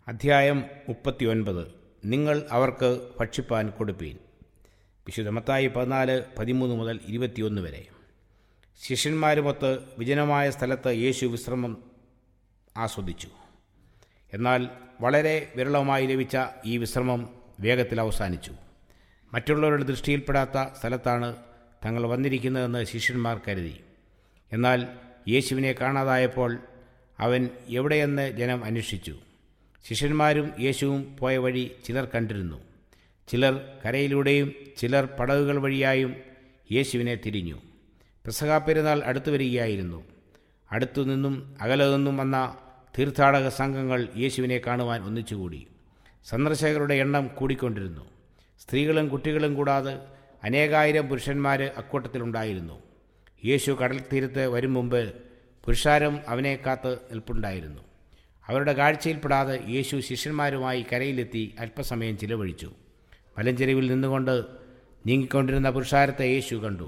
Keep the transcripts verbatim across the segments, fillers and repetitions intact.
അധ്യായം മുപ്പത്തി ഒൻപത്. നിങ്ങൾ അവർക്ക് ഭക്ഷിപ്പാൻ കൊടുപ്പീൻ. വിശുദ്ധ മത്തായി പതിനാല് പതിമൂന്ന് മുതൽ ഇരുപത്തിയൊന്ന് വരെ. ശിഷ്യന്മാരുമൊത്ത് വിജനമായ സ്ഥലത്ത് യേശു വിശ്രമം ആസ്വദിച്ചു. എന്നാൽ വളരെ വിരളമായി ലഭിച്ച ഈ വിശ്രമം വേഗത്തിൽ അവസാനിച്ചു. മറ്റുള്ളവരുടെ ദൃഷ്ടിയിൽപ്പെടാത്ത സ്ഥലത്താണ് തങ്ങൾ വന്നിരിക്കുന്നതെന്ന് ശിഷ്യന്മാർ കരുതി. എന്നാൽ യേശുവിനെ കാണാതായപ്പോൾ അവൻ എവിടെയെന്ന് ജനം അന്വേഷിച്ചു. ശിഷ്യന്മാരും യേശുവും പോയ വഴി ചിലർ കണ്ടിരുന്നു. ചിലർ കരയിലൂടെയും ചിലർ പടകുകൾ വഴിയായും യേശുവിനെ തിരിഞ്ഞു. പെസഹാ പെരുന്നാൾ അടുത്തു വരികയായിരുന്നു. അടുത്തുനിന്നും അകലെ നിന്നും വന്ന തീർത്ഥാടക സംഘങ്ങൾ യേശുവിനെ കാണുവാൻ ഒന്നിച്ചുകൂടി. സന്ദർശകരുടെ എണ്ണം കൂടിക്കൊണ്ടിരുന്നു. സ്ത്രീകളും കുട്ടികളും കൂടാതെ അനേകായിരം പുരുഷന്മാർ അക്കൂട്ടത്തിലുണ്ടായിരുന്നു. യേശു കടൽ തീരത്ത് വരും മുമ്പ് പുരുഷാരം അവനെ കാത്ത് നിൽപ്പുണ്ടായിരുന്നു. അവരുടെ കാഴ്ചയിൽപ്പെടാതെ യേശു ശിഷ്യന്മാരുമായി കരയിലെത്തി അല്പസമയം ചിലവഴിച്ചു. മലഞ്ചെരുവിൽ നിന്നുകൊണ്ട് നീങ്ങിക്കൊണ്ടിരുന്ന പുരുഷാരത്തെ യേശു കണ്ടു.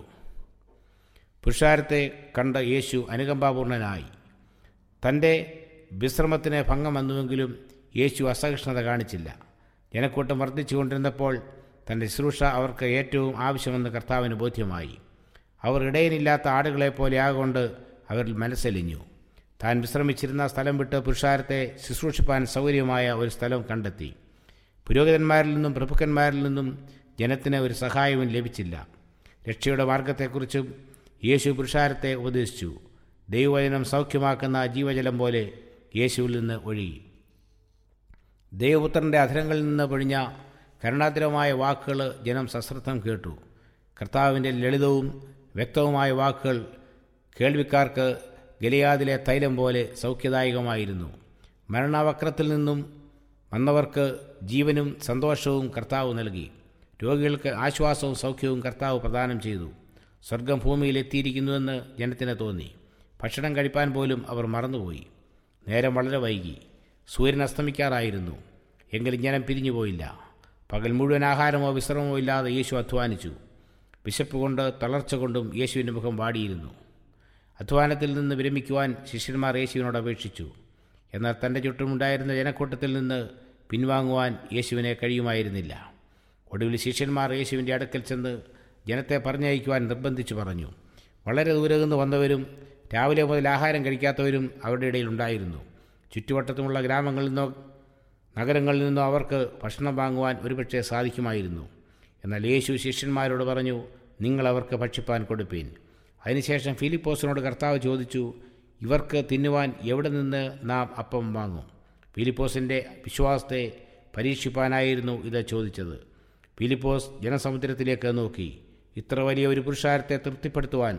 പുരുഷാരത്തെ കണ്ട യേശു അനുകമ്പാപൂർണനായി. തൻ്റെ വിശ്രമത്തിന് ഭംഗം വന്നുവെങ്കിലും യേശു അസഹിഷ്ണുത കാണിച്ചില്ല. ജനക്കൂട്ടം വർദ്ധിച്ചുകൊണ്ടിരുന്നപ്പോൾ തൻ്റെ ശുശ്രൂഷ അവർക്ക് ഏറ്റവും ആവശ്യമെന്ന് കർത്താവിന് ബോധ്യമായി. അവർ ഇടയനില്ലാത്ത ആടുകളെപ്പോലെ ആകൊണ്ട് അവരിൽ മനസ്സലിഞ്ഞു. താൻ വിശ്രമിച്ചിരുന്ന സ്ഥലം വിട്ട് പുരുഷാരത്തെ ശുശ്രൂഷിപ്പാൻ സൗകര്യമായ ഒരു സ്ഥലം കണ്ടെത്തി. പുരോഹിതന്മാരിൽ നിന്നും പ്രഭുക്കന്മാരിൽ നിന്നും ജനത്തിന് ഒരു സഹായവും ലഭിച്ചില്ല. രക്ഷയുടെ മാർഗത്തെക്കുറിച്ചും യേശു പുരുഷാരത്തെ ഉപദേശിച്ചു. ദൈവവചനം സൗഖ്യമാക്കുന്ന ജീവജലം പോലെ യേശുവിൽ നിന്ന് ഒഴുകി. ദൈവപുത്രൻ്റെ അധരങ്ങളിൽ നിന്ന് പൊഴിഞ്ഞ കരുണാതിരമായ വാക്കുകൾ ജനം സശ്രദ്ധം കേട്ടു. കർത്താവിൻ്റെ ലളിതവും വ്യക്തവുമായ വാക്കുകൾ കേൾവിക്കാർക്ക് ഗലിയാദിലെ തൈലം പോലെ സൗഖ്യദായകമായിരുന്നു. മരണവക്രത്തിൽ നിന്നും വന്നവർക്ക് ജീവനും സന്തോഷവും കർത്താവ് നൽകി. രോഗികൾക്ക് ആശ്വാസവും സൗഖ്യവും കർത്താവ് പ്രദാനം ചെയ്തു. സ്വർഗം ഭൂമിയിൽ എത്തിയിരിക്കുന്നുവെന്ന് ജനത്തിന് തോന്നി. ഭക്ഷണം കഴിപ്പാൻ പോലും അവർ മറന്നുപോയി. നേരം വളരെ വൈകി. സൂര്യൻ അസ്തമിക്കാറായിരുന്നു. എങ്കിലും ജനം പിരിഞ്ഞുപോയില്ല. പകൽ മുഴുവൻ ആഹാരമോ വിശ്രമമോ ഇല്ലാതെ യേശു അധ്വാനിച്ചു. വിശപ്പ് കൊണ്ട് തളർച്ച കൊണ്ടും യേശുവിൻ്റെ മുഖം വാടിയിരുന്നു. അധ്വാനത്തിൽ നിന്ന് വിരമിക്കുവാൻ ശിഷ്യന്മാർ യേശുവിനോട് അപേക്ഷിച്ചു. എന്നാൽ തൻ്റെ ചുറ്റുമുണ്ടായിരുന്ന ജനക്കൂട്ടത്തിൽ നിന്ന് പിൻവാങ്ങുവാൻ യേശുവിനെ കഴിയുമായിരുന്നില്ല. ഒടുവിൽ ശിഷ്യന്മാർ യേശുവിൻ്റെ അടുക്കൽ ചെന്ന് ജനത്തെ പറഞ്ഞയക്കുവാൻ നിർബന്ധിച്ചു പറഞ്ഞു. വളരെ ദൂരെ നിന്ന് വന്നവരും രാവിലെ മുതൽ ആഹാരം കഴിക്കാത്തവരും അവരുടെ ഇടയിലുണ്ടായിരുന്നു. ചുറ്റുവട്ടത്തുമുള്ള ഗ്രാമങ്ങളിൽ നിന്നോ നഗരങ്ങളിൽ നിന്നോ അവർക്ക് ഭക്ഷണം വാങ്ങുവാൻ ഒരുപക്ഷെ സാധിക്കുമായിരുന്നു. എന്നാൽ യേശു ശിഷ്യന്മാരോട് പറഞ്ഞു, നിങ്ങൾ അവർക്ക് ഭക്ഷിപ്പാൻ കൊടുപ്പീൻ. അതിനുശേഷം ഫിലിപ്പോസിനോട് കർത്താവ് ചോദിച്ചു, ഇവർക്ക് തിന്നുവാൻ എവിടെ നിന്ന് നാം അപ്പം വാങ്ങും? ഫിലിപ്പോസിൻ്റെ വിശ്വാസത്തെ പരീക്ഷിപ്പാനായിരുന്നു ഇത് ചോദിച്ചത്. ഫിലിപ്പോസ് ജനസമുദ്രത്തിലേക്ക് നോക്കി. ഇത്ര വലിയ ഒരു പുരുഷാരത്തെ തൃപ്തിപ്പെടുത്തുവാൻ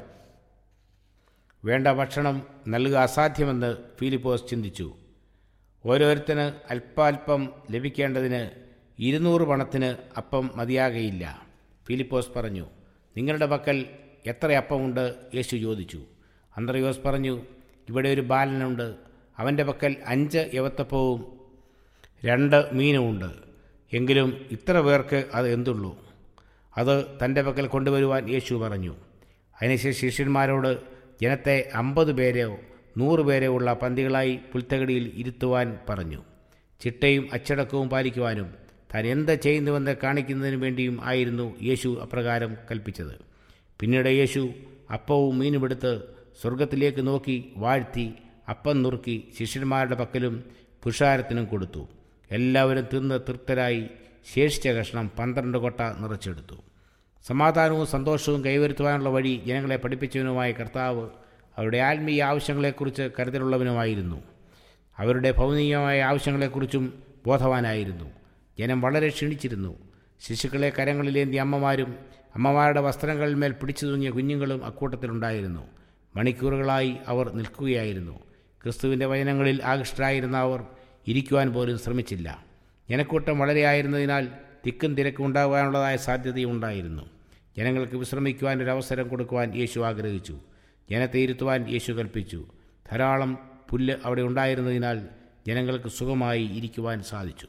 വേണ്ട ഭക്ഷണം നൽകുക അസാധ്യമെന്ന് ഫിലിപ്പോസ് ചിന്തിച്ചു. ഓരോരുത്തന് അല്പാൽപ്പം ലഭിക്കേണ്ടതിന് ഇരുന്നൂറ് പണത്തിന് അപ്പം മതിയാകയില്ല. ഫിലിപ്പോസ് പറഞ്ഞു, നിങ്ങളുടെ പക്കൽ എത്ര അപ്പമുണ്ട്? യേശു ചോദിച്ചു. അന്ത്രയോസ് പറഞ്ഞു, ഇവിടെ ഒരു ബാലനുണ്ട്. അവൻ്റെ പക്കൽ അഞ്ച് യവത്തപ്പവും രണ്ട് മീനുമുണ്ട്. എങ്കിലും ഇത്ര പേർക്ക് അത് എന്തുള്ളൂ? അത് തൻ്റെ പക്കൽ കൊണ്ടുവരുവാൻ യേശു പറഞ്ഞു. അതിനുശേഷം ശിഷ്യന്മാരോട് ജനത്തെ അമ്പത് പേരോ നൂറ് പേരോ ഉള്ള പന്തികളായി പുൽത്തകടിയിൽ ഇരുത്തുവാൻ പറഞ്ഞു. ചിട്ടയും അച്ചടക്കവും പാലിക്കുവാനും താൻ എന്ത് ചെയ്യുന്നുവെന്ന് കാണിക്കുന്നതിനു വേണ്ടിയും ആയിരുന്നു യേശു അപ്രകാരം കൽപ്പിച്ചത്. പിന്നീട് യേശു അപ്പവും മീനുമെടുത്ത് സ്വർഗത്തിലേക്ക് നോക്കി വാഴ്ത്തി അപ്പം നുറുക്കി ശിഷ്യന്മാരുടെ പക്കലും പുരുഷാരത്തിനും കൊടുത്തു. എല്ലാവരും തിന്ന് തൃപ്തരായി ശേഷിച്ച കഷ്ണം പന്ത്രണ്ട് കൊട്ട നിറച്ചെടുത്തു. സമാധാനവും സന്തോഷവും കൈവരുത്തുവാനുള്ള വഴി ജനങ്ങളെ പഠിപ്പിച്ചവനുമായ കർത്താവ് അവരുടെ ആത്മീയ ആവശ്യങ്ങളെക്കുറിച്ച് കരുതലുള്ളവനുമായിരുന്നു. അവരുടെ ഭൗതികമായ ആവശ്യങ്ങളെക്കുറിച്ചും ബോധവാനായിരുന്നു. ജനം വളരെ ക്ഷീണിച്ചിരുന്നു. ശിശുക്കളെ കരങ്ങളിലേന്തിയ അമ്മമാരും അമ്മമാരുടെ വസ്ത്രങ്ങളിന്മേൽ പിടിച്ചു തൂങ്ങിയ കുഞ്ഞുങ്ങളും അക്കൂട്ടത്തിലുണ്ടായിരുന്നു. മണിക്കൂറുകളായി അവർ നിൽക്കുകയായിരുന്നു. ക്രിസ്തുവിൻ്റെ വചനങ്ങളിൽ ആകൃഷ്ടരായിരുന്ന അവർ ഇരിക്കുവാൻ പോലും ശ്രമിച്ചില്ല. ജനക്കൂട്ടം വളരെയായിരുന്നതിനാൽ തിക്കും തിരക്കും ഉണ്ടാകാനുള്ളതായ സാധ്യതയുണ്ടായിരുന്നു. ജനങ്ങൾക്ക് വിശ്രമിക്കുവാൻ ഒരു അവസരം കൊടുക്കുവാൻ യേശു ആഗ്രഹിച്ചു. ജനത്തെ ഇരുത്തുവാൻ യേശു കൽപ്പിച്ചു. ധാരാളം പുല്ല് അവിടെ ഉണ്ടായിരുന്നതിനാൽ ജനങ്ങൾക്ക് സുഖമായി ഇരിക്കുവാൻ സാധിച്ചു.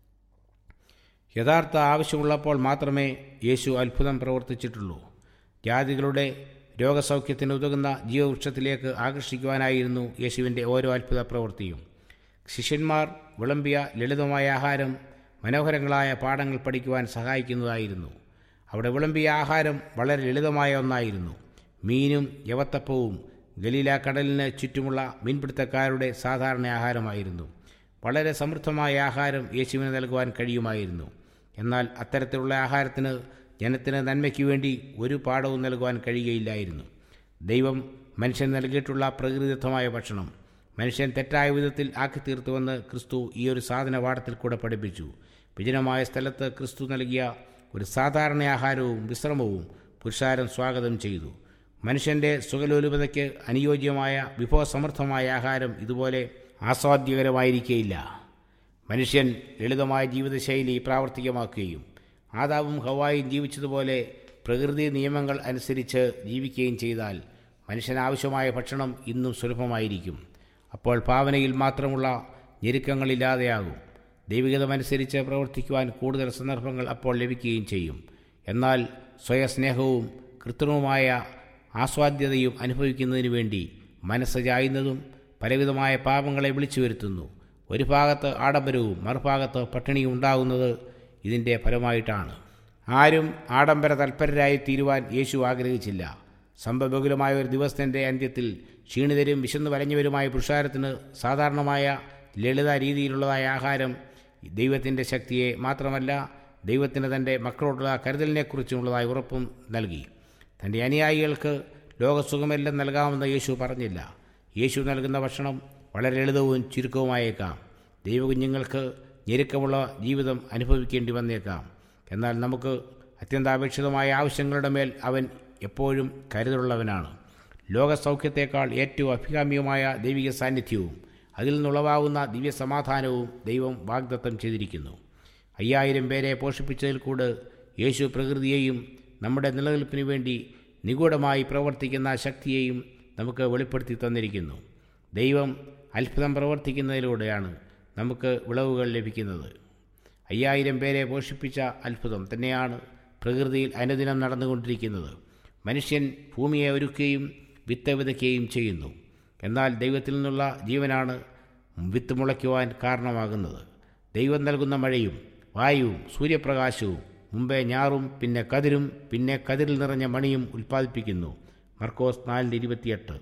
യഥാർത്ഥ ആവശ്യമുള്ളപ്പോൾ മാത്രമേ യേശു അത്ഭുതം പ്രവർത്തിച്ചിട്ടുള്ളൂ. ജാതികളുടെ രോഗസൗഖ്യത്തിന് ഉതകുന്ന ജീവവൃക്ഷത്തിലേക്ക് ആകർഷിക്കുവാനായിരുന്നു യേശുവിൻ്റെ ഓരോ അത്ഭുത പ്രവൃത്തിയും. ശിഷ്യന്മാർ വിളമ്പിയ ലളിതമായ ആഹാരം മനോഹരങ്ങളായ പാഠങ്ങൾ പഠിക്കുവാൻ സഹായിക്കുന്നതായിരുന്നു. അവിടെ വിളമ്പിയ ആഹാരം വളരെ ലളിതമായ ഒന്നായിരുന്നു. മീനും യവത്തപ്പവും ഗലീല കടലിന് ചുറ്റുമുള്ള മീൻപിടുത്തക്കാരുടെ സാധാരണ ആഹാരമായിരുന്നു. വളരെ സമൃദ്ധമായ ആഹാരം യേശുവിന് നൽകുവാൻ കഴിയുമായിരുന്നു. എന്നാൽ അത്തരത്തിലുള്ള ആഹാരത്തിന് ജനത്തിന് നന്മയ്ക്ക് വേണ്ടി ഒരു പാഠവും നൽകുവാൻ കഴിയുകയില്ലായിരുന്നു. ദൈവം മനുഷ്യൻ നൽകിയിട്ടുള്ള പ്രകൃതിദത്തമായ ഭക്ഷണം മനുഷ്യൻ തെറ്റായ വിധത്തിൽ ആക്കിത്തീർത്തുവെന്ന് ക്രിസ്തു ഈ ഒരു സാധന പാഠത്തിൽ കൂടെ പഠിപ്പിച്ചു. വിജനമായ സ്ഥലത്ത് ക്രിസ്തു നൽകിയ ഒരു സാധാരണ ആഹാരവും വിശ്രമവും പുരുഷാരം സ്വാഗതം ചെയ്തു. മനുഷ്യൻ്റെ സുഖലോലുപതയ്ക്ക് അനുയോജ്യമായ വിഭവസമൃദ്ധമായ ആഹാരം ഇതുപോലെ ആസ്വാദ്യകരമായിരിക്കുകയില്ല. മനുഷ്യൻ ലളിതമായ ജീവിതശൈലി പ്രാവർത്തികമാക്കുകയും ആദാവും ഹവ്വായും ജീവിച്ചതുപോലെ പ്രകൃതി നിയമങ്ങൾ അനുസരിച്ച് ജീവിക്കുകയും ചെയ്താൽ മനുഷ്യനാവശ്യമായ ഭക്ഷണം ഇന്നും സുലഭമായിരിക്കും. അപ്പോൾ ഭാവനയിൽ മാത്രമുള്ള ഞെരുക്കങ്ങളില്ലാതെയാകും. ദൈവികതമനുസരിച്ച് പ്രവർത്തിക്കുവാൻ കൂടുതൽ സന്ദർഭങ്ങൾ അപ്പോൾ ലഭിക്കുകയും ചെയ്യും. എന്നാൽ സ്വയസ്നേഹവും കൃത്രിമമായ ആസ്വാദ്യതയും അനുഭവിക്കുന്നതിന് വേണ്ടി മനസ്സ് ചായുന്നതും പലവിധമായ പാപങ്ങളെ വിളിച്ചു വരുത്തുന്നു. ഒരു ഭാഗത്ത് ആഡംബരവും മറുഭാഗത്ത് പട്ടിണിയും ഉണ്ടാകുന്നത് ഇതിൻ്റെ ഫലമായിട്ടാണ്. ആരും ആഡംബര തൽപരരായി തീരുവാൻ യേശു ആഗ്രഹിച്ചില്ല. സംഭവബഹുലമായ ഒരു ദിവസത്തിൻ്റെ അന്ത്യത്തിൽ ക്ഷീണിതരും വിശന്നു വലഞ്ഞവരുമായ പുരുഷാരത്തിന് സാധാരണമായ ലളിത രീതിയിലുള്ളതായ ആഹാരം ദൈവത്തിൻ്റെ ശക്തിയെ മാത്രമല്ല ദൈവത്തിന് തൻ്റെ മക്കളോടുള്ള കരുതലിനെക്കുറിച്ചുള്ളതായ ഉറപ്പും നൽകി. തൻ്റെ അനുയായികൾക്ക് ലോകസുഖമെല്ലാം നൽകാമെന്ന് യേശു പറഞ്ഞില്ല. യേശു നൽകുന്ന ഭക്ഷണം വളരെ ലളിതവും ചുരുക്കവുമായേക്കാം. ദൈവകുഞ്ഞുങ്ങൾക്ക് ഞെരുക്കമുള്ള ജീവിതം അനുഭവിക്കേണ്ടി വന്നേക്കാം. എന്നാൽ നമുക്ക് അത്യന്താപേക്ഷിതമായ ആവശ്യങ്ങളുടെ മേൽ അവൻ എപ്പോഴും കരുതലുള്ളവനാണ്. ലോകസൗഖ്യത്തേക്കാൾ ഏറ്റവും അഭികാമ്യമായ ദൈവിക സാന്നിധ്യവും അതിൽ നിന്നുളവാകുന്ന ദിവ്യസമാധാനവും ദൈവം വാഗ്ദത്തം ചെയ്തിരിക്കുന്നു. അയ്യായിരം പേരെ പോഷിപ്പിച്ചതിൽ കൂടെ യേശു പ്രകൃതിയെയും നമ്മുടെ നിലനിൽപ്പിനു വേണ്ടി നിഗൂഢമായി പ്രവർത്തിക്കുന്ന ശക്തിയെയും നമുക്ക് വെളിപ്പെടുത്തി തന്നിരിക്കുന്നു. ദൈവം അത്ഭുതം പ്രവർത്തിക്കുന്നതിലൂടെയാണ് നമുക്ക് വിളവുകൾ ലഭിക്കുന്നത്. അയ്യായിരം പേരെ പോഷിപ്പിച്ച അത്ഭുതം തന്നെയാണ് പ്രകൃതിയിൽ അനുദിനം നടന്നുകൊണ്ടിരിക്കുന്നത്. മനുഷ്യൻ ഭൂമിയെ ഒരുക്കുകയും വിത്ത് വിതയ്ക്കുകയും ചെയ്യുന്നു. എന്നാൽ ദൈവത്തിൽ നിന്നുള്ള ജീവനാണ് വിത്ത് മുളയ്ക്കുവാൻ കാരണമാകുന്നത്. ദൈവം നൽകുന്ന മഴയും വായുവും സൂര്യപ്രകാശവും മുമ്പേ ഞാറും പിന്നെ കതിരും പിന്നെ കതിരിൽ നിറഞ്ഞ മണിയും ഉൽപ്പാദിപ്പിക്കുന്നു. മർക്കോസ് നാലിൻ്റെ ഇരുപത്തിയെട്ട്.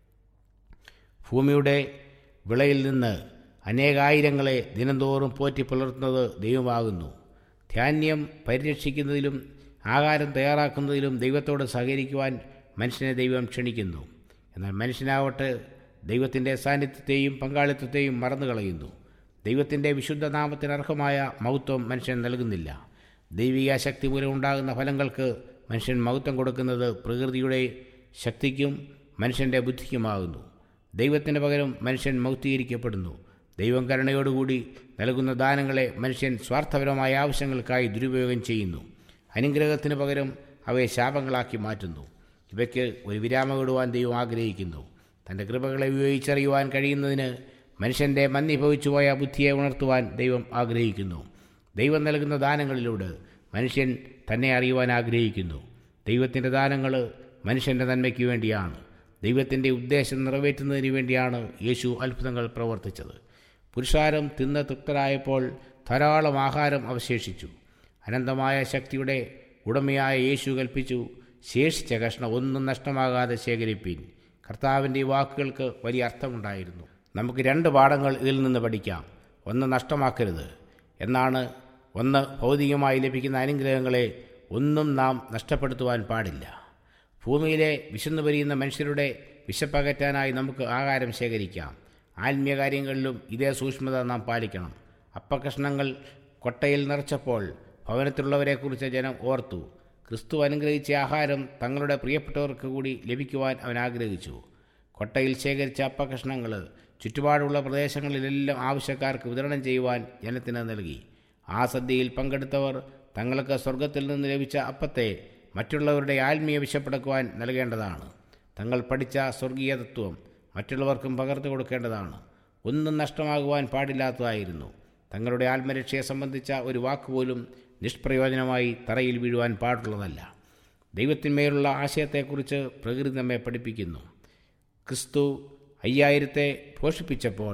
ഭൂമിയുടെ വിളയിൽ നിന്ന് അനേകായിരങ്ങളെ ദിനംതോറും പോറ്റി പുലർത്തുന്നത് ദൈവമാകുന്നു. ധാന്യം പരിരക്ഷിക്കുന്നതിലും ആഹാരം തയ്യാറാക്കുന്നതിലും ദൈവത്തോട് സഹകരിക്കുവാൻ മനുഷ്യനെ ദൈവം ക്ഷണിക്കുന്നു. എന്നാൽ മനുഷ്യനാവട്ടെ ദൈവത്തിൻ്റെ സാന്നിധ്യത്തെയും പങ്കാളിത്തത്തെയും മറന്നു കളയുന്നു. ദൈവത്തിൻ്റെ വിശുദ്ധ നാമത്തിന് അർഹമായ മഹത്വം മനുഷ്യൻ നൽകുന്നില്ല. ദൈവിക ശക്തി മൂലം ഉണ്ടാകുന്ന ഫലങ്ങൾക്ക് മനുഷ്യൻ മഹത്വം കൊടുക്കുന്നത് പ്രകൃതിയുടെ ശക്തിക്കും മനുഷ്യൻ്റെ ബുദ്ധിക്കുമാകുന്നു. ദൈവത്തിന് പകരം മനുഷ്യൻ മഹത്വീകരിക്കപ്പെടുന്നു. ദൈവം കരുണയോടുകൂടി നൽകുന്ന ദാനങ്ങളെ മനുഷ്യൻ സ്വാർത്ഥപരമായ ആവശ്യങ്ങൾക്കായി ദുരുപയോഗം ചെയ്യുന്നു. അനുഗ്രഹത്തിന് പകരം അവയെ ശാപങ്ങളാക്കി മാറ്റുന്നു. ഇവയ്ക്ക് ഒരു വിരാമമിടുവാൻ ദൈവം ആഗ്രഹിക്കുന്നു. തൻ്റെ കൃപകളെ ഉപയോഗിച്ചറിയുവാൻ കഴിയുന്നതിന് മനുഷ്യൻ്റെ മന്ദീഭവിച്ചുപോയ ബുദ്ധിയെ ഉണർത്തുവാൻ ദൈവം ആഗ്രഹിക്കുന്നു. ദൈവം നൽകുന്ന ദാനങ്ങളിലൂടെ മനുഷ്യൻ തന്നെ അറിയുവാൻ ആഗ്രഹിക്കുന്നു. ദൈവത്തിൻ്റെ ദാനങ്ങൾ മനുഷ്യൻ്റെ നന്മയ്ക്ക് വേണ്ടിയാണ്. ദൈവത്തിൻ്റെ ഉദ്ദേശം നിറവേറ്റുന്നതിന് വേണ്ടിയാണ് യേശു അത്ഭുതങ്ങൾ പ്രവർത്തിച്ചത്. പുരുഷാരം തിന്ന് തൃപ്തരായപ്പോൾ ധാരാളം ആഹാരം അവശേഷിച്ചു. അനന്തമായ ശക്തിയുടെ ഉടമയായ യേശു കൽപ്പിച്ചു, ശേഷിച്ച കഷ്ണം ഒന്നും നഷ്ടമാകാതെ ശേഖരിപ്പീൻ. കർത്താവിൻ്റെ ഈ വാക്കുകൾക്ക് വലിയ അർത്ഥമുണ്ടായിരുന്നു. നമുക്ക് രണ്ട് പാഠങ്ങൾ ഇതിൽ നിന്ന് പഠിക്കാം. ഒന്ന്, നഷ്ടമാക്കരുത് എന്നാണ്. ഒന്ന്, ഭൗതികമായി ലഭിക്കുന്ന അനുഗ്രഹങ്ങളെ ഒന്നും നാം നഷ്ടപ്പെടുത്തുവാൻ പാടില്ല. ഭൂമിയിലെ വിശന്നു പരിയുന്ന മനുഷ്യരുടെ വിശപ്പകറ്റാനായി നമുക്ക് ആഹാരം ശേഖരിക്കാം. ആത്മീയ കാര്യങ്ങളിലും ഇതേ സൂക്ഷ്മത നാം പാലിക്കണം. അപ്പക്കഷ്ണങ്ങൾ കൊട്ടയിൽ നിറച്ചപ്പോൾ ഭവനത്തിലുള്ളവരെക്കുറിച്ച് ജനം ഓർത്തു. ക്രിസ്തു അനുഗ്രഹിച്ച ആഹാരം തങ്ങളുടെ പ്രിയപ്പെട്ടവർക്ക് കൂടി ലഭിക്കുവാൻ അവൻ ആഗ്രഹിച്ചു. കൊട്ടയിൽ ശേഖരിച്ച അപ്പക്കഷ്ണങ്ങൾ ചുറ്റുപാടുള്ള പ്രദേശങ്ങളിലെല്ലാം ആവശ്യക്കാർക്ക് വിതരണം ചെയ്യുവാൻ ജനത്തിന് നൽകി. ആ സദ്യയിൽ പങ്കെടുത്തവർ തങ്ങൾക്ക് സ്വർഗത്തിൽ നിന്ന് ലഭിച്ച അപ്പത്തെ മറ്റുള്ളവരുടെ ആത്മീയ വിശപ്പടക്കുവാൻ നൽകേണ്ടതാണ്. തങ്ങൾ പഠിച്ച സ്വർഗീയ തത്വം മറ്റുള്ളവർക്കും പകർന്നു കൊടുക്കേണ്ടതാണ്. ഒന്നും നഷ്ടമാകുവാൻ പാടില്ലാത്തതായിരുന്നു. തങ്ങളുടെ ആത്മരക്ഷയെ സംബന്ധിച്ച ഒരു വാക്കുപോലും നിഷ്പ്രയോജനമായി തറയിൽ വീഴുവാൻ പാടുള്ളതല്ല. ദൈവത്തിന്മേലുള്ള ആശയത്തെക്കുറിച്ച് പ്രകൃതി നമ്മെ പഠിപ്പിക്കുന്നു. ക്രിസ്തു അയ്യായിരത്തെ പോഷിപ്പിച്ചപ്പോൾ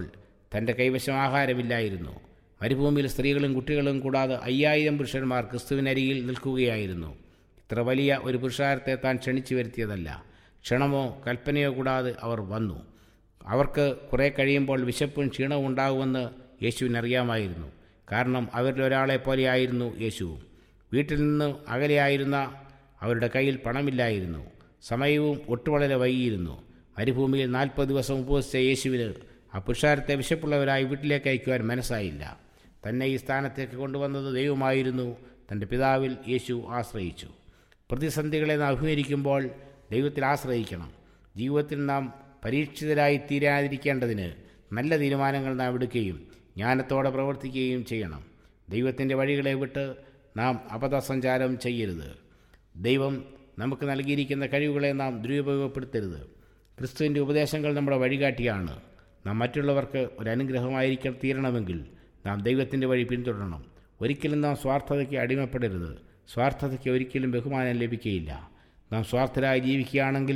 തൻ്റെ കൈവശം ആഹാരമില്ലായിരുന്നു. മരുഭൂമിയിൽ സ്ത്രീകളും കുട്ടികളും കൂടാതെ അയ്യായിരം പുരുഷന്മാർ ക്രിസ്തുവിനരികിൽ നിൽക്കുകയായിരുന്നു. ഇത്ര വലിയ ഒരു പുരുഷാരത്തെ താൻ ക്ഷണിച്ചു വരുത്തിയതല്ല. ക്ഷണമോ കൽപ്പനയോ കൂടാതെ അവർ വന്നു. അവർക്ക് കുറേ കഴിയുമ്പോൾ വിശപ്പും ക്ഷീണവും ഉണ്ടാകുമെന്ന് യേശുവിനറിയാമായിരുന്നു. കാരണം അവരിൽ ഒരാളെ പോലെയായിരുന്നു യേശുവും. വീട്ടിൽ നിന്ന് അകലെയായിരുന്ന അവരുടെ കയ്യിൽ പണമില്ലായിരുന്നു. സമയവും ഒട്ടുവളരെ വൈകിയിരുന്നു. മരുഭൂമിയിൽ നാൽപ്പത് ദിവസം ഉപവസിച്ച യേശുവിന് ആ പുരുഷാരത്തെ വിശപ്പുള്ളവരായി വീട്ടിലേക്ക് അയക്കുവാൻ മനസ്സായില്ല. തന്നെ ഈ സ്ഥാനത്തേക്ക് കൊണ്ടുവന്നത് ദൈവമായിരുന്നു. തൻ്റെ പിതാവിൽ യേശു ആശ്രയിച്ചു. പ്രതിസന്ധികളെ നാം അഭിമുഖീകരിക്കുമ്പോൾ ദൈവത്തിൽ ആശ്രയിക്കണം. ജീവിതത്തിൽ നാം പരീക്ഷിതരായി തീരാതിരിക്കേണ്ടതിന് നല്ല തീരുമാനങ്ങൾ നാം എടുക്കുകയും ജ്ഞാനത്തോടെ പ്രവർത്തിക്കുകയും ചെയ്യണം. ദൈവത്തിൻ്റെ വഴികളെ വിട്ട് നാം അബദ്ധസഞ്ചാരം ചെയ്യരുത്. ദൈവം നമുക്ക് നൽകിയിരിക്കുന്ന കഴിവുകളെ നാം ദുരുപയോഗപ്പെടുത്തരുത്. ക്രിസ്തുവിൻ്റെ ഉപദേശങ്ങൾ നമ്മുടെ വഴികാട്ടിയാണ്. നാം മറ്റുള്ളവർക്ക് ഒരു അനുഗ്രഹമായിരിക്കാൻ തീരണമെങ്കിൽ നാം ദൈവത്തിൻ്റെ വഴി പിന്തുടരണം. ഒരിക്കലും നാം സ്വാർത്ഥതയ്ക്ക് അടിമപ്പെടരുത്. സ്വാർത്ഥതയ്ക്ക് ഒരിക്കലും ബഹുമാനം ലഭിക്കുകയില്ല. നാം സ്വാർത്ഥരായി ജീവിക്കുകയാണെങ്കിൽ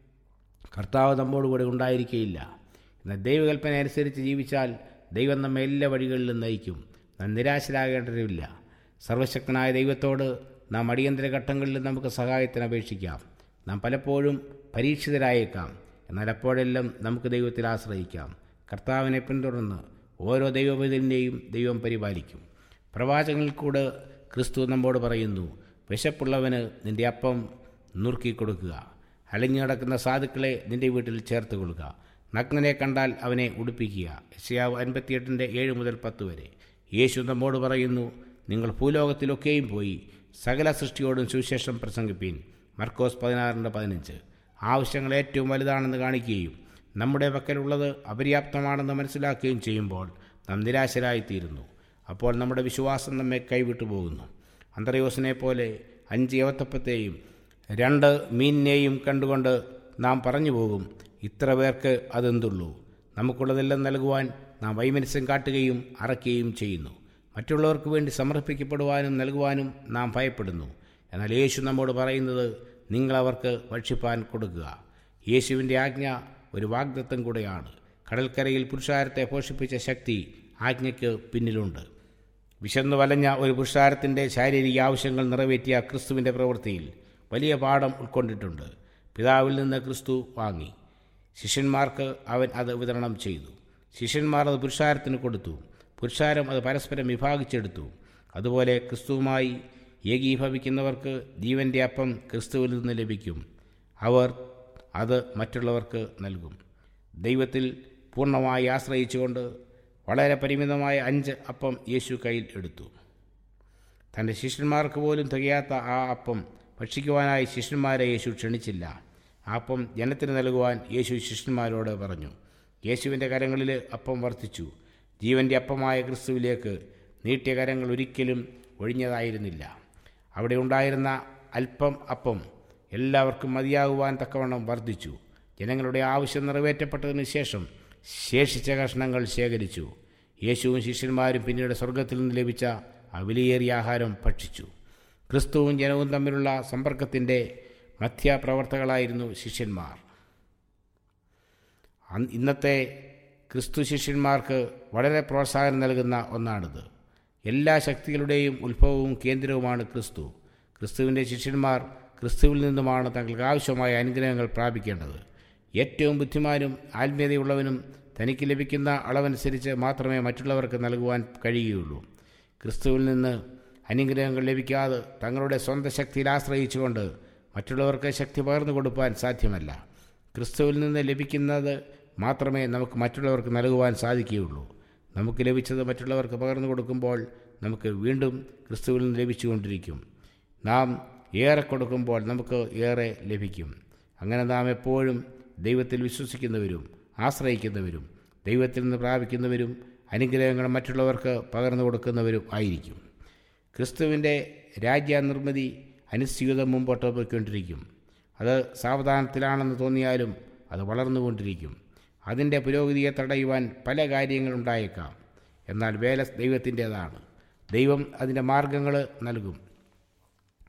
കർത്താവ് നമ്മോടുകൂടെ ഉണ്ടായിരിക്കുകയില്ല. എന്നാൽ ദൈവകൽപ്പന അനുസരിച്ച് ജീവിച്ചാൽ ദൈവം നമ്മെ എല്ലാ വഴികളിലും നയിക്കും. നാം നിരാശരാകേണ്ടതില്ല. സർവശക്തനായ ദൈവത്തോട് നാം അടിയന്തര ഘട്ടങ്ങളിൽ നമുക്ക് സഹായത്തിന് അപേക്ഷിക്കാം. നാം പലപ്പോഴും പരീക്ഷിതരായേക്കാം. എന്നാൽ അപ്പോഴെല്ലാം നമുക്ക് ദൈവത്തിൽ ആശ്രയിക്കാം. കർത്താവിനെ പിന്തുടർന്ന് ഓരോ ദൈവപൈതലിനെയും ദൈവം പരിപാലിക്കും. പ്രവാചകനിൽ കൂടെ ക്രിസ്തു നമ്മോട് പറയുന്നു, വിശപ്പുള്ളവന് നിൻ്റെ അപ്പം നുറുക്കി കൊടുക്കുക, അലഞ്ഞു നടക്കുന്ന സാധുക്കളെ നിൻ്റെ വീട്ടിൽ ചേർത്ത് കൊള്ളുക, നഗ്നനെ കണ്ടാൽ അവനെ ഉടുപ്പിക്കുക. യെശയ്യാവ് അൻപത്തിയെട്ടിൻ്റെ ഏഴ് മുതൽ പത്ത് വരെ. യേശു നമ്മോട് പറയുന്നു, നിങ്ങൾ ഭൂലോകത്തിലൊക്കെയും പോയി സകല സൃഷ്ടിയോടും സുവിശേഷം പ്രസംഗിപ്പീൻ. മർക്കോസ് പതിനാറിൻ്റെ പതിനഞ്ച്. ആവശ്യങ്ങൾ ഏറ്റവും വലുതാണെന്ന് കാണിക്കുകയും നമ്മുടെ പക്കലുള്ളത് അപര്യാപ്തമാണെന്ന് മനസ്സിലാക്കുകയും ചെയ്യുമ്പോൾ നാം നിരാശരായിത്തീരുന്നു. അപ്പോൾ നമ്മുടെ വിശ്വാസം നമ്മെ കൈവിട്ടു പോകുന്നു. അന്ത്രയോസിനെ പോലെ അഞ്ച് യവത്തപ്പത്തെയും രണ്ട് മീനിനെയും കണ്ടുകൊണ്ട് നാം പറഞ്ഞു പോകും, ഇത്ര പേർക്ക് അതെന്തുള്ളൂ. നമുക്കുള്ളതെല്ലാം നൽകുവാൻ നാം വൈമനസ്യം കാട്ടുകയും അറയ്ക്കുകയും ചെയ്യുന്നു. മറ്റുള്ളവർക്ക് വേണ്ടി സമർപ്പിക്കപ്പെടുവാനും നൽകുവാനും നാം ഭയപ്പെടുന്നു. എന്നാൽ യേശു നമ്മോട് പറയുന്നത്, നിങ്ങളവർക്ക് ഭക്ഷിപ്പാൻ കൊടുക്കുക. യേശുവിൻ്റെ ആജ്ഞ ഒരു വാഗ്ദത്തം കൂടെയാണ്. കടൽക്കരയിൽ പുരുഷാരത്തെ പോഷിപ്പിച്ച ശക്തി ആജ്ഞയ്ക്ക് പിന്നിലുണ്ട്. വിശന്നു വലഞ്ഞ ഒരു പുരുഷാരത്തിൻ്റെ ശാരീരിക ആവശ്യങ്ങൾ നിറവേറ്റിയ ക്രിസ്തുവിൻ്റെ പ്രവൃത്തിയിൽ വലിയ പാഠം ഉൾക്കൊണ്ടിട്ടുണ്ട്. പിതാവിൽ നിന്ന് ക്രിസ്തു വാങ്ങി, ശിഷ്യന്മാർക്ക് അവൻ അത് വിതരണം ചെയ്തു. ശിഷ്യന്മാർ അത് പുരുഷാരത്തിന് കൊടുത്തു. പുരുഷാരം അത് പരസ്പരം വിഭാഗിച്ചെടുത്തു. അതുപോലെ ക്രിസ്തുവുമായി ഏകീഭവിക്കുന്നവർക്ക് ജീവൻ്റെ അപ്പം ക്രിസ്തുവിൽ നിന്ന് ലഭിക്കും. അവർ അത് മറ്റുള്ളവർക്ക് നൽകും. ദൈവത്തിൽ പൂർണ്ണമായി ആശ്രയിച്ചുകൊണ്ട് വളരെ പരിമിതമായ അഞ്ച് അപ്പം യേശു കയ്യിൽ എടുത്തു. തൻ്റെ ശിഷ്യന്മാർക്ക് പോലും തികയാത്ത ആ അപ്പം ഭക്ഷിക്കുവാനായി ശിഷ്യന്മാരെ യേശു ക്ഷണിച്ചില്ല. ആ അപ്പം ജനത്തിന് നൽകുവാൻ യേശു ശിഷ്യന്മാരോട് പറഞ്ഞു. യേശുവിൻ്റെ കരങ്ങളിൽ അപ്പം വർദ്ധിച്ചു. ജീവൻ്റെ അപ്പമായ ക്രിസ്തുവിലേക്ക് നീട്ടിയ കരങ്ങൾ ഒരിക്കലും ഒഴിഞ്ഞതായിരുന്നില്ല. അവിടെ ഉണ്ടായിരുന്ന അല്പം അപ്പം എല്ലാവർക്കും മതിയാകുവാൻ തക്കവണ്ണം വർദ്ധിച്ചു. ജനങ്ങളുടെ ആവശ്യം നിറവേറ്റപ്പെട്ടതിന് ശേഷം ശേഷിച്ച കഷ്ണങ്ങൾ ശേഖരിച്ചു. യേശുവും ശിഷ്യന്മാരും പിന്നീട് സ്വർഗത്തിൽ നിന്ന് ലഭിച്ച ആ വിലയേറിയ ആഹാരം ഭക്ഷിച്ചു. ക്രിസ്തുവും ജനവും തമ്മിലുള്ള സമ്പർക്കത്തിൻ്റെ മധ്യപ്രവർത്തകളായിരുന്നു ശിഷ്യന്മാർ. ഇന്നത്തെ ക്രിസ്തു ശിഷ്യന്മാർക്ക് വളരെ പ്രോത്സാഹനം നൽകുന്ന ഒന്നാണിത്. എല്ലാ ശക്തികളുടെയും ഉത്ഭവവും കേന്ദ്രവുമാണ് ക്രിസ്തു. ക്രിസ്തുവിൻ്റെ ശിഷ്യന്മാർ ക്രിസ്തുവിൽ നിന്നുമാണ് തങ്ങൾക്ക് ആവശ്യമായ അനുഗ്രഹങ്ങൾ പ്രാപിക്കേണ്ടത്. ഏറ്റവും ബുദ്ധിമാനും ആത്മീയതയുള്ളവനും തനിക്ക് ലഭിക്കുന്ന അളവനുസരിച്ച് മാത്രമേ മറ്റുള്ളവർക്ക് നൽകുവാൻ കഴിയുകയുള്ളൂ. ക്രിസ്തുവിൽ നിന്ന് അനുഗ്രഹങ്ങൾ ലഭിക്കാതെ തങ്ങളുടെ സ്വന്തം ശക്തിയിൽ ആശ്രയിച്ചുകൊണ്ട് മറ്റുള്ളവർക്ക് ശക്തി പകർന്നു കൊടുക്കാൻ സാധ്യമല്ല. ക്രിസ്തുവിൽ നിന്ന് ലഭിക്കുന്നത് മാത്രമേ നമുക്ക് മറ്റുള്ളവർക്ക് നൽകുവാൻ സാധിക്കുകയുള്ളൂ. നമുക്ക് ലഭിച്ചത് മറ്റുള്ളവർക്ക് പകർന്നു കൊടുക്കുമ്പോൾ നമുക്ക് വീണ്ടും ക്രിസ്തുവിൽ നിന്ന് ലഭിച്ചുകൊണ്ടിരിക്കും. നാം ഏറെ കൊടുക്കുമ്പോൾ നമുക്ക് ഏറെ ലഭിക്കും. അങ്ങനെ നാം എപ്പോഴും ദൈവത്തിൽ വിശ്വസിക്കുന്നവരും ആശ്രയിക്കുന്നവരും ദൈവത്തിൽ നിന്ന് പ്രാപിക്കുന്നവരും അനുഗ്രഹങ്ങൾ മറ്റുള്ളവർക്ക് പകർന്നു കൊടുക്കുന്നവരും ആയിരിക്കും. ക്രിസ്തുവിൻ്റെ രാജ്യനിർമ്മിതി അനുസ്യൂതം മുമ്പോട്ട് പോയിക്കൊണ്ടിരിക്കും. അത് സാവധാനത്തിലാണെന്ന് തോന്നിയാലും അത് വളർന്നുകൊണ്ടിരിക്കും. അതിൻ്റെ പുരോഗതിയെ തടയുവാൻ പല കാര്യങ്ങളുണ്ടായേക്കാം. എന്നാൽ വേല ദൈവത്തിൻ്റേതാണ്. ദൈവം അതിൻ്റെ മാർഗങ്ങൾ നൽകും.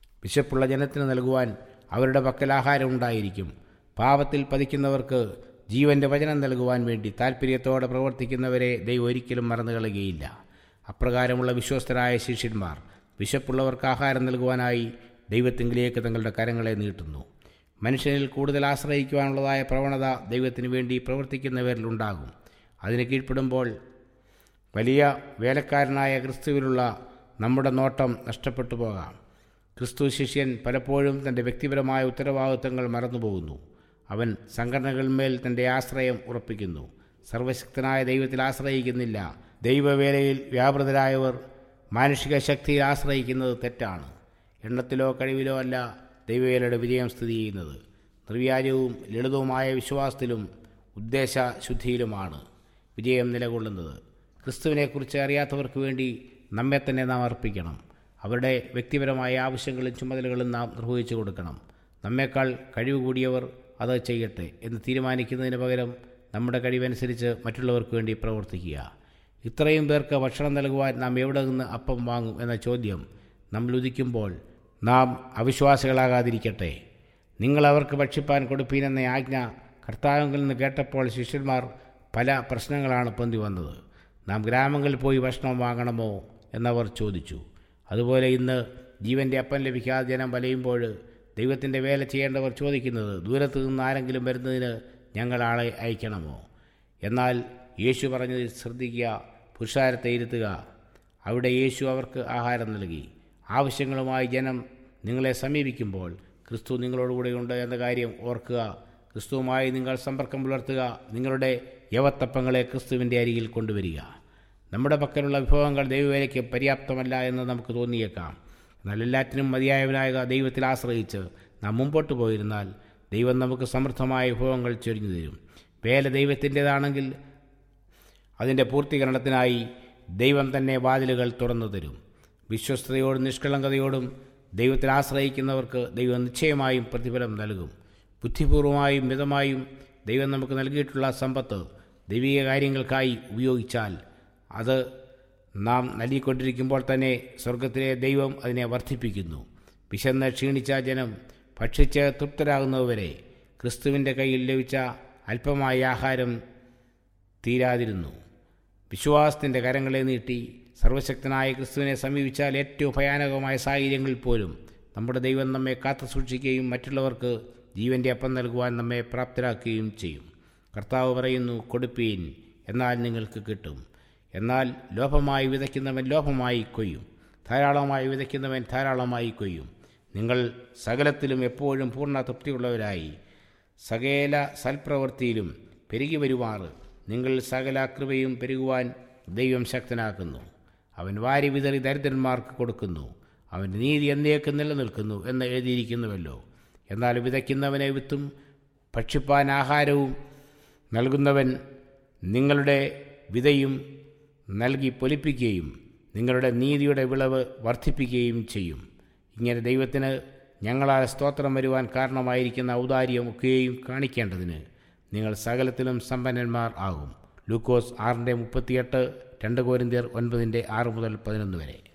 വിശപ്പുള്ള ജനത്തിന് നൽകുവാൻ അവരുടെ പക്കൽ ആഹാരം ഉണ്ടായിരിക്കും. പാപത്തിൽ പതിക്കുന്നവർക്ക് ജീവൻ്റെ വചനം നൽകുവാൻ വേണ്ടി താൽപ്പര്യത്തോടെ പ്രവർത്തിക്കുന്നവരെ ദൈവം ഒരിക്കലും മറന്നു കളയുകയില്ല. അപ്രകാരമുള്ള വിശ്വസ്തരായ ശിഷ്യന്മാർ വിശപ്പുള്ളവർക്ക് ആഹാരം നൽകുവാനായി ദൈവത്തിങ്കിലേക്ക് തങ്ങളുടെ കരങ്ങളെ നീട്ടുന്നു. മനുഷ്യനിൽ കൂടുതൽ ആശ്രയിക്കുവാനുള്ളതായ പ്രവണത ദൈവത്തിന് വേണ്ടി പ്രവർത്തിക്കുന്നവരിലുണ്ടാകും. അതിന് കീഴ്പ്പെടുമ്പോൾ വലിയ വേലക്കാരനായ ക്രിസ്തുവിലുള്ള നമ്മുടെ നോട്ടം നഷ്ടപ്പെട്ടു പോകാം. ക്രിസ്തു ശിഷ്യൻ പലപ്പോഴും തൻ്റെ വ്യക്തിപരമായ ഉത്തരവാദിത്വങ്ങൾ മറന്നുപോകുന്നു. അവൻ സംഘടനകളിന്മേൽ തൻ്റെ ആശ്രയം ഉറപ്പിക്കുന്നു. സർവശക്തനായ ദൈവത്തിൽ ആശ്രയിക്കുന്നില്ല. ദൈവവേലയിൽ വ്യാപൃതരായവർ മാനുഷിക ശക്തിയിൽ ആശ്രയിക്കുന്നത് തെറ്റാണ്. എണ്ണത്തിലോ കഴിവിലോ അല്ല ദൈവവേലയുടെ വിജയം സ്ഥിതി ചെയ്യുന്നത്. നിർവ്യാജവും ലളിതവുമായ വിശ്വാസത്തിലും ഉദ്ദേശശുദ്ധിയിലുമാണ് വിജയം നിലകൊള്ളുന്നത്. ക്രിസ്തുവിനെക്കുറിച്ച് അറിയാത്തവർക്ക് വേണ്ടി നമ്മെ തന്നെ നാം അർപ്പിക്കണം. അവരുടെ വ്യക്തിപരമായ ആവശ്യങ്ങളും ചുമതലകളും നാം നിർവഹിച്ചു കൊടുക്കണം. നമ്മേക്കാൾ കഴിവ് കൂടിയവർ അത് ചെയ്യട്ടെ എന്ന് തീരുമാനിക്കുന്നതിന് പകരം നമ്മുടെ കഴിവനുസരിച്ച് മറ്റുള്ളവർക്ക് വേണ്ടി പ്രവർത്തിക്കുക. ഇത്രയും പേർക്ക് ഭക്ഷണം നൽകുവാൻ നാം എവിടെ നിന്ന് അപ്പം വാങ്ങും എന്ന ചോദ്യം നമ്മൾ ഉദിക്കുമ്പോൾ നാം അവിശ്വാസികളാകാതിരിക്കട്ടെ. നിങ്ങൾ അവർക്ക് ഭക്ഷിപ്പാൻ കൊടുപ്പീനെന്ന ആജ്ഞ കർത്താവിൽ നിന്ന് കേട്ടപ്പോൾ ശിഷ്യന്മാർ പല പ്രശ്നങ്ങളാണ് പൊന്തി വന്നത്. നാം ഗ്രാമങ്ങളിൽ പോയി ഭക്ഷണം വാങ്ങണമോ എന്നവർ ചോദിച്ചു. അതുപോലെ ഇന്ന് ജീവൻ്റെ അപ്പം ലഭിക്കാതെ ജനം വലയുമ്പോൾ ദൈവത്തിൻ്റെ വേല ചെയ്യേണ്ടവർ ചോദിക്കുന്നത്, ദൂരത്ത് നിന്ന് ആരെങ്കിലും വരുന്നതിന് ഞങ്ങൾ ആളെ അയക്കണമോ? എന്നാൽ യേശു പറഞ്ഞതിൽ ശ്രദ്ധിക്കുക, പുരുഷാരത്തെ ഇരുത്തുക. അവിടെ യേശു അവർക്ക് ആഹാരം നൽകി. ആവശ്യങ്ങളുമായി ജനം നിങ്ങളെ സമീപിക്കുമ്പോൾ ക്രിസ്തു നിങ്ങളോടുകൂടെയുണ്ട് എന്ന കാര്യം ഓർക്കുക. ക്രിസ്തുവുമായി നിങ്ങൾ സമ്പർക്കം പുലർത്തുക. നിങ്ങളുടെ യവത്തപ്പങ്ങളെ ക്രിസ്തുവിൻ്റെ അരികിൽ കൊണ്ടുവരിക. നമ്മുടെ പക്കലുള്ള വിഭവങ്ങൾ ദൈവവേലയ്ക്ക് പര്യാപ്തമല്ല എന്ന് നമുക്ക് തോന്നിയേക്കാം. എന്നാൽ എല്ലാറ്റിനും മതിയായവനായ ദൈവത്തിൽ ആശ്രയിച്ച് നാം മുമ്പോട്ട് പോയിരുന്നാൽ ദൈവം നമുക്ക് സമൃദ്ധമായ വിഭവങ്ങൾ ചൊരിഞ്ഞു തരും. വേല ദൈവത്തിൻ്റേതാണെങ്കിൽ അതിൻ്റെ പൂർത്തീകരണത്തിനായി ദൈവം തന്നെ വാതിലുകൾ തുറന്നു തരും. വിശ്വസ്തയോടും നിഷ്കളങ്കതയോടും ദൈവത്തിൽ ആശ്രയിക്കുന്നവർക്ക് ദൈവം നിശ്ചയമായും പ്രതിഫലം നൽകും. ബുദ്ധിപൂർവമായും മിതമായും ദൈവം നമുക്ക് നൽകിയിട്ടുള്ള സമ്പത്ത് ദൈവിക കാര്യങ്ങൾക്കായി ഉപയോഗിച്ചാൽ അത് നാം നൽകിക്കൊണ്ടിരിക്കുമ്പോൾ തന്നെ സ്വർഗത്തിലെ ദൈവം അതിനെ വർദ്ധിപ്പിക്കുന്നു. വിശന്ന് ക്ഷീണിച്ച ജനം ഭക്ഷിച്ച് തൃപ്തരാകുന്നതുവരെ ക്രിസ്തുവിൻ്റെ കയ്യിൽ ലഭിച്ച അല്പമായ ആഹാരം തീരാതിരുന്നു. വിശ്വാസത്തിൻ്റെ കരങ്ങളെ നീട്ടി സർവശക്തനായ ക്രിസ്തുവിനെ സമീപിച്ചാൽ ഏറ്റവും ഭയാനകമായ സാഹചര്യങ്ങളിൽ പോലും നമ്മുടെ ദൈവം നമ്മെ കാത്തു സൂക്ഷിക്കുകയും മറ്റുള്ളവർക്ക് ജീവൻ്റെ അപ്പം നൽകുവാൻ നമ്മെ പ്രാപ്തരാക്കുകയും ചെയ്യും. കർത്താവ് പറയുന്നു, കൊടുപ്പീൻ, എന്നാൽ നിങ്ങൾക്ക് കിട്ടും. എന്നാൽ ലോഭമായി വിതയ്ക്കുന്നവൻ ലോഭമായി കൊയ്യും, ധാരാളമായി വിതയ്ക്കുന്നവൻ ധാരാളമായി കൊയ്യും. നിങ്ങൾ സകലത്തിലും എപ്പോഴും പൂർണ്ണ തൃപ്തിയുള്ളവരായി സകല സൽപ്രവൃത്തിയിലും പെരുകി വരുമാറ് നിങ്ങൾ സകല കൃപയും പെരുകുവാൻ ദൈവം ശക്തനാക്കുന്നു. അവൻ വാരി വിതറി ദരിദ്രന്മാർക്ക് കൊടുക്കുന്നു. അവൻ്റെ നീതി എന്നേക്കും നിലനിൽക്കുന്നു എന്ന് എഴുതിയിരിക്കുന്നുവല്ലോ. എന്നാൽ വിതയ്ക്കുന്നവനെ വിത്തും ഭക്ഷിപ്പാൻ ആഹാരവും നൽകുന്നവൻ നിങ്ങളുടെ വിതയും നൽകി പൊലിപ്പിക്കുകയും നിങ്ങളുടെ നീതിയുടെ വിളവ് വർദ്ധിപ്പിക്കുകയും ചെയ്യും. ഇങ്ങനെ ദൈവത്തിന് ഞങ്ങളാൽ സ്തോത്രം വരുവാൻ കാരണമായിരിക്കുന്ന ഔദാര്യമൊക്കെയും കാണിക്കേണ്ടതിന് നിങ്ങൾ സകലത്തിലും സമ്പന്നന്മാർ ആകും. ലൂക്കോസ് ആറിൻ്റെ മുപ്പത്തിയെട്ട്, രണ്ട് കൊരിന്ത്യർ ഒൻപതിൻ്റെ ആറ് മുതൽ പതിനൊന്ന് വരെ.